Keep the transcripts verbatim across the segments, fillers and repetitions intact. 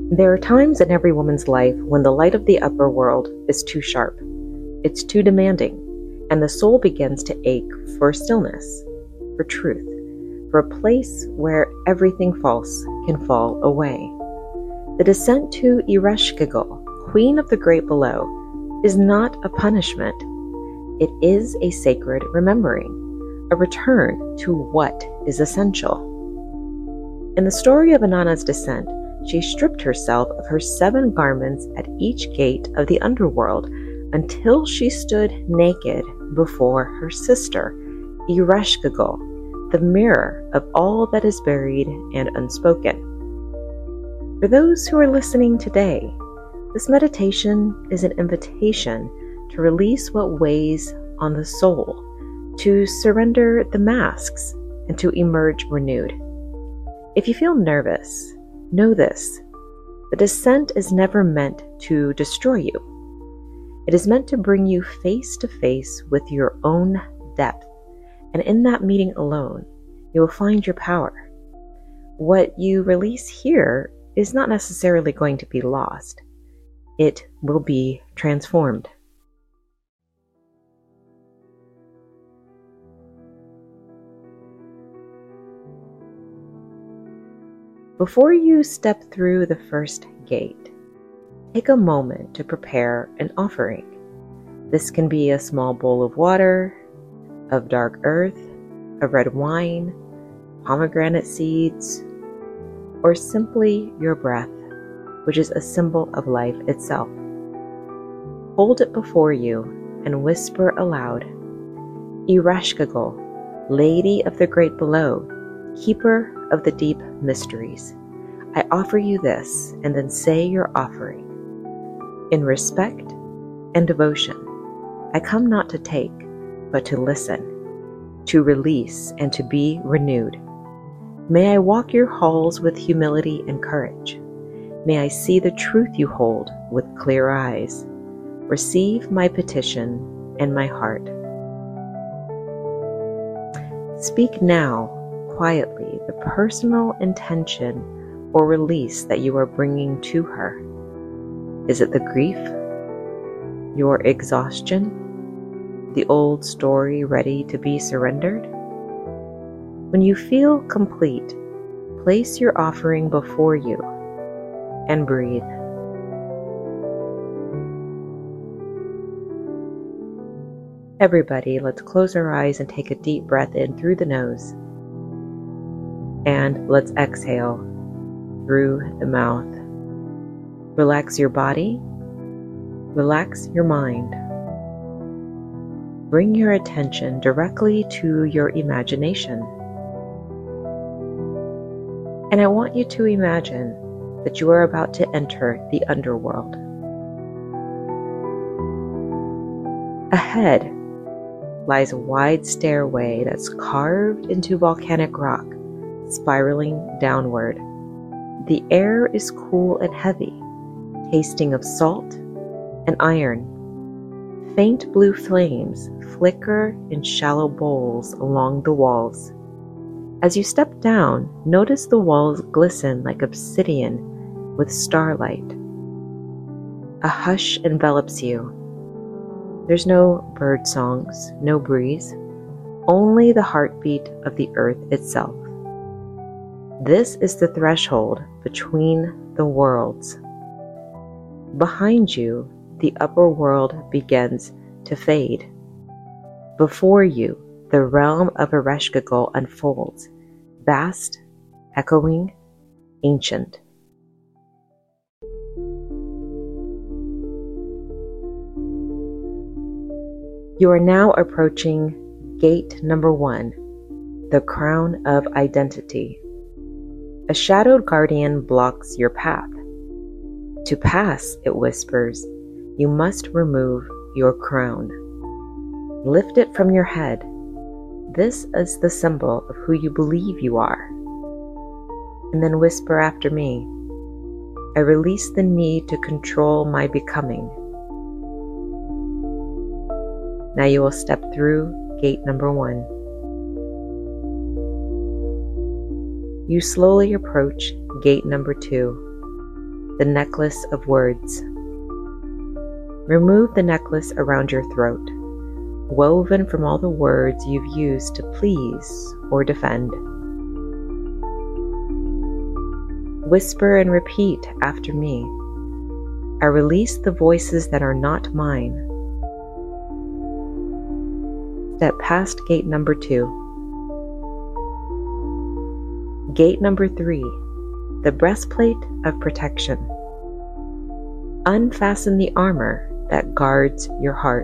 There are times in every woman's life when the light of the upper world is too sharp, it's too demanding, and the soul begins to ache for stillness, for truth, for a place where everything false can fall away. The descent to Ereshkigal, Queen of the Great Below, is not a punishment. It is a sacred remembering, a return to what is essential. In the story of Inanna's descent, she stripped herself of her seven garments at each gate of the underworld until she stood naked before her sister, Ereshkigal, the mirror of all that is buried and unspoken. For those who are listening today, this meditation is an invitation to release what weighs on the soul, to surrender the masks, and to emerge renewed. If you feel nervous, know this: the descent is never meant to destroy you. It is meant to bring you face to face with your own depth, and in that meeting alone, you will find your power. What you release here is not necessarily going to be lost. It will be transformed. Before you step through the first gate, take a moment to prepare an offering. This can be a small bowl of water, of dark earth, of red wine, pomegranate seeds, or simply your breath, which is a symbol of life itself. Hold it before you and whisper aloud, Ereshkigal, Lady of the Great Below, Keeper of the deep mysteries, I offer you this, and then say your offering. In respect and devotion, I come not to take, but to listen, to release, and to be renewed. May I walk your halls with humility and courage. May I see the truth you hold with clear eyes. Receive my petition and my heart. Speak now, quietly, the personal intention or release that you are bringing to her. Is it the grief? Your exhaustion? The old story ready to be surrendered? When you feel complete, place your offering before you and breathe. Everybody, let's close our eyes and take a deep breath in through the nose. And let's exhale through the mouth. Relax your body. Relax your mind. Bring your attention directly to your imagination. And I want you to imagine that you are about to enter the underworld. Ahead lies a wide stairway that's carved into volcanic rock, spiraling downward. The air is cool and heavy, tasting of salt and iron. Faint blue flames flicker in shallow bowls along the walls. As you step down, notice the walls glisten like obsidian with starlight. A hush envelops you. There's no bird songs, no breeze, only the heartbeat of the earth itself. This is the threshold between the worlds. Behind you, the upper world begins to fade. Before you, the realm of Ereshkigal unfolds, vast, echoing, ancient. You are now approaching gate number one, the crown of identity. A shadowed guardian blocks your path. To pass, it whispers, you must remove your crown. Lift it from your head. This is the symbol of who you believe you are. And then whisper after me, I release the need to control my becoming. Now you will step through gate number one. You slowly approach gate number two. the necklace of words. Remove the necklace around your throat, woven from all the words you've used to please or defend. Whisper and repeat after me. I release the voices that are not mine. Step past gate number two. Gate number three, the breastplate of protection. Unfasten the armor that guards your heart.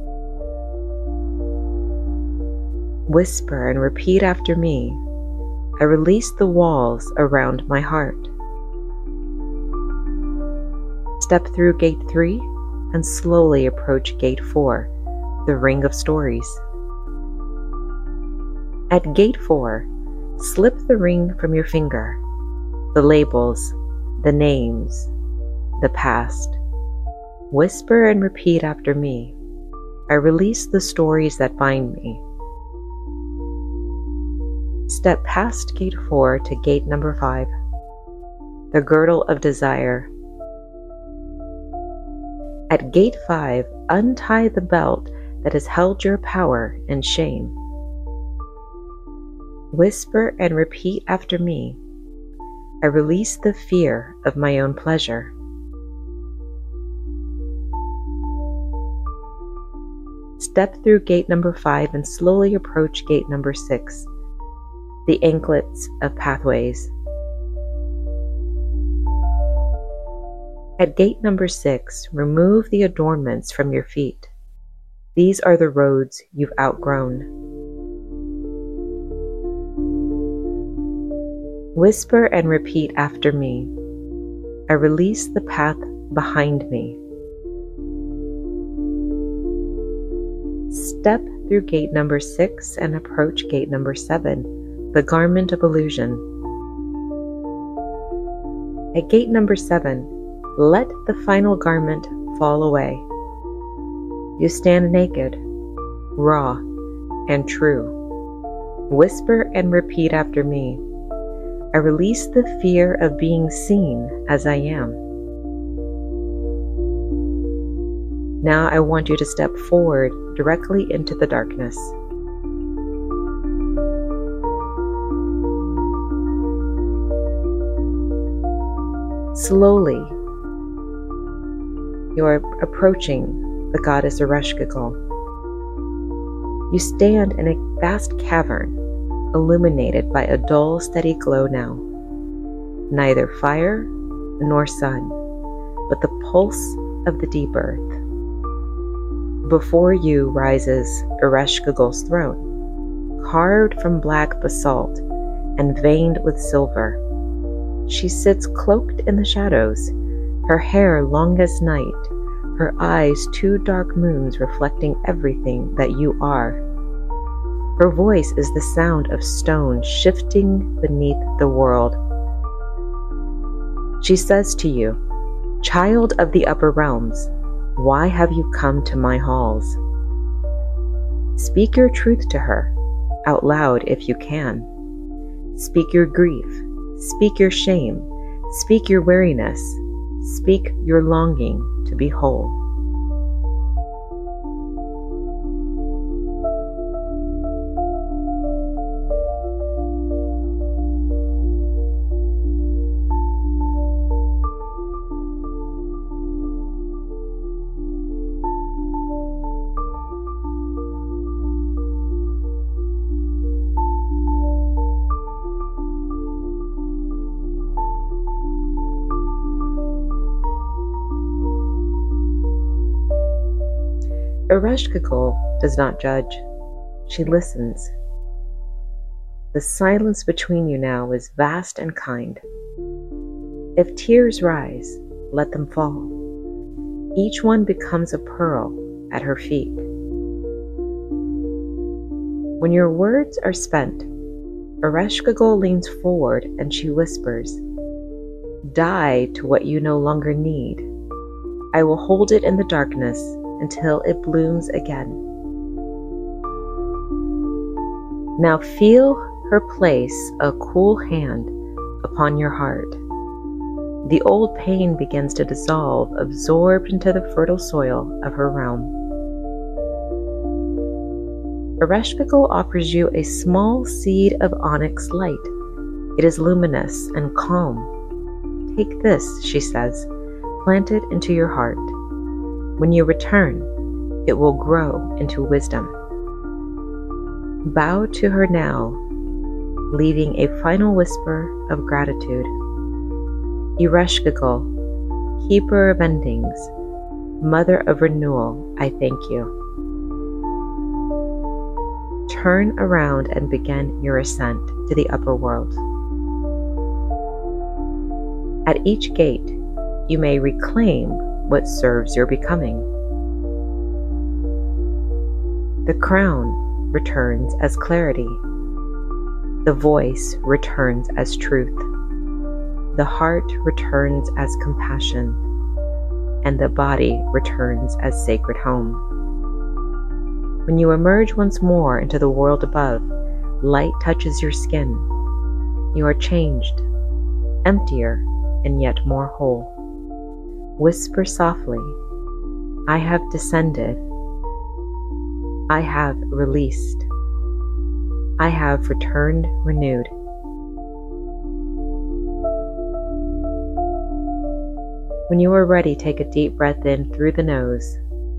Whisper and repeat after me. I release the walls around my heart. Step through gate three and slowly approach gate four, the ring of stories. At gate four, slip the ring from your finger, the labels, the names, the past. Whisper and repeat after me. I release the stories that bind me. Step past gate four to gate number five, the girdle of desire. At gate five, untie the belt that has held your power and shame. Whisper and repeat after me. I release the fear of my own pleasure. Step through gate number five and slowly approach gate number six, the anklets of pathways. At gate number six, remove the adornments from your feet. These are the roads you've outgrown. Whisper and repeat after me. I release the path behind me. Step through gate number six and approach gate number seven, the garment of illusion. At gate number seven, let the final garment fall away. You stand naked, raw, and true. Whisper and repeat after me. I release the fear of being seen as I am. Now I want you to step forward directly into the darkness. Slowly, you are approaching the goddess Ereshkigal. You stand in a vast cavern, illuminated by a dull, steady glow now. Neither fire nor sun, but the pulse of the deep earth. Before you rises Ereshkigal's throne, carved from black basalt and veined with silver. She sits cloaked in the shadows, her hair long as night, her eyes two dark moons reflecting everything that you are. Her voice is the sound of stone shifting beneath the world. She says to you, "Child of the upper realms, why have you come to my halls?" Speak your truth to her, out loud if you can. Speak your grief, speak your shame, speak your weariness, speak your longing to be whole. Ereshkigal does not judge. She listens. The silence between you now is vast and kind. If tears rise, let them fall. Each one becomes a pearl at her feet. When your words are spent, Ereshkigal leans forward and she whispers, "Die to what you no longer need. I will hold it in the darkness until it blooms again." Now feel her place a cool hand upon your heart. The old pain begins to dissolve, absorbed into the fertile soil of her realm. Ereshkigal offers you a small seed of onyx light. It is luminous and calm. Take this, she says, plant it into your heart. When you return, it will grow into wisdom. Bow to her now, leaving a final whisper of gratitude. Ereshkigal, keeper of endings, mother of renewal, I thank you. Turn around and begin your ascent to the upper world. At each gate, you may reclaim what serves your becoming. The crown returns as clarity. The voice returns as truth. The heart returns as compassion. And the body returns as sacred home. When you emerge once more into the world above, light touches your skin. You are changed, emptier, and yet more whole. Whisper softly, I have descended. I have released. I have returned renewed. When you are ready, take a deep breath in through the nose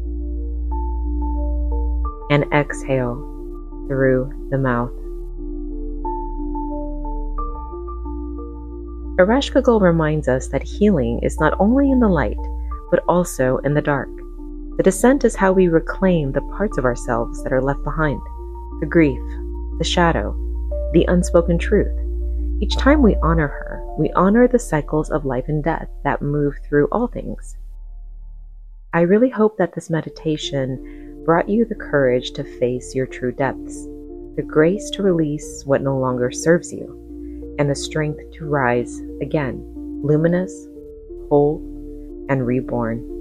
and exhale through the mouth. Ereshkigal reminds us that healing is not only in the light, but also in the dark. The descent is how we reclaim the parts of ourselves that are left behind, the grief, the shadow, the unspoken truth. Each time we honor her, we honor the cycles of life and death that move through all things. I really hope that this meditation brought you the courage to face your true depths, the grace to release what no longer serves you, and the strength to rise again, luminous, whole, and reborn.